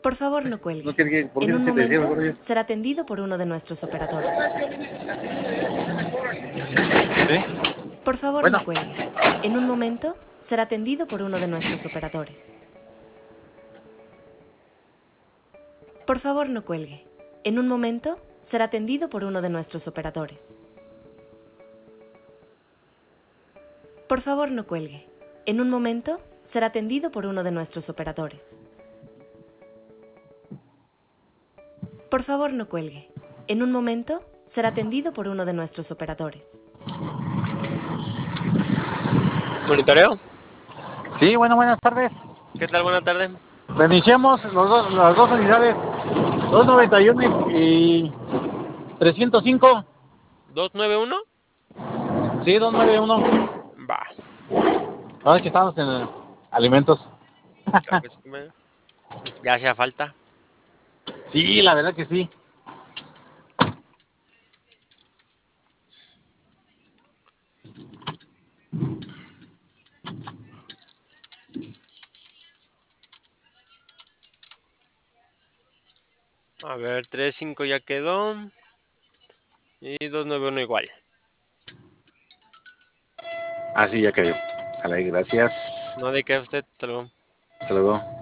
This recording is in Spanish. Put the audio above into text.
Por favor, no cuelgue. No quería, ¿por qué En un se te decía momento mejor yo? será atendido por uno de nuestros operadores. ¿Sí? Por favor, Bueno, no cuelgue. En un momento será atendido por uno de nuestros operadores. Por favor, no cuelgue. En un momento será atendido por uno de nuestros operadores. Por favor, no cuelgue. En un momento será atendido por uno de nuestros operadores. Por favor, no cuelgue. En un momento será atendido por uno de nuestros operadores. ¿Monitoreo? sí, bueno, buenas tardes. ¿Qué tal? Buena tarde. Reiniciamos las dos unidades, 291 y 305. 291. Sí, 291. Va. Ahora es que estamos en alimentos. Claro que sí, ya hacía falta. Sí, la verdad que sí. A ver, 35 ya quedó. Y 291 igual. Ah, sí, ya cayó. Sale, gracias. No de que usted, hasta luego. Hasta luego.